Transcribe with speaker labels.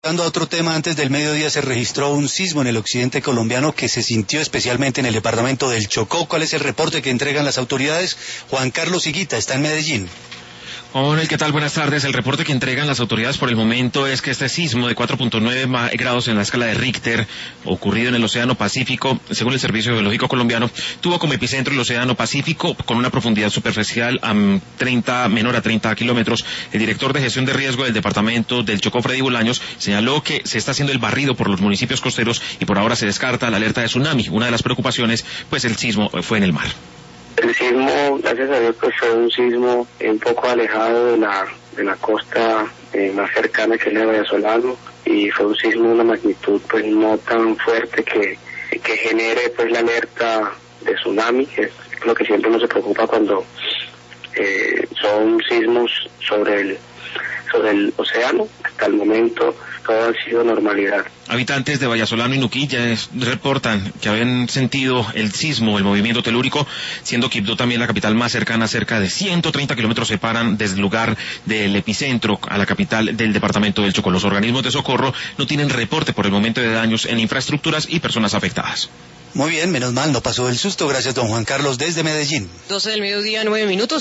Speaker 1: Pasando a otro tema, antes del mediodía se registró un sismo en el occidente colombiano que se sintió especialmente en el departamento del Chocó. ¿Cuál es el reporte que entregan las autoridades? Juan Carlos Higuita está en Medellín.
Speaker 2: Hola, ¿qué tal? Buenas tardes. El reporte que entregan las autoridades por el momento es que este sismo de 4.9 grados en la escala de Richter, ocurrido en el Océano Pacífico, según el Servicio Geológico Colombiano, tuvo como epicentro el Océano Pacífico con una profundidad superficial menor a 30 kilómetros. El director de gestión de riesgo del departamento del Chocó, Freddy Bolaños, señaló que se está haciendo el barrido por los municipios costeros y por ahora se descarta la alerta de tsunami. Una de las preocupaciones, pues el sismo fue en el mar.
Speaker 3: El sismo, gracias a Dios, pues fue un sismo un poco alejado de la costa más cercana, que es la de Vallasolano, y fue un sismo de una magnitud pues no tan fuerte que genere pues la alerta de tsunami, que es lo que siempre uno se preocupa cuando son sismos sobre el océano. Hasta el momento todo ha sido normalidad.
Speaker 2: Habitantes de Vallasolano y Nuquí ya reportan que habían sentido el sismo, el movimiento telúrico, siendo Quibdó también la capital más cercana. Cerca de 130 kilómetros separan desde el lugar del epicentro a la capital del departamento del Chocó. Los organismos de socorro no tienen reporte por el momento de daños en infraestructuras y personas afectadas.
Speaker 1: Muy bien, menos mal, no pasó el susto. Gracias, don Juan Carlos, desde Medellín.
Speaker 4: 12 del mediodía, 9 minutos.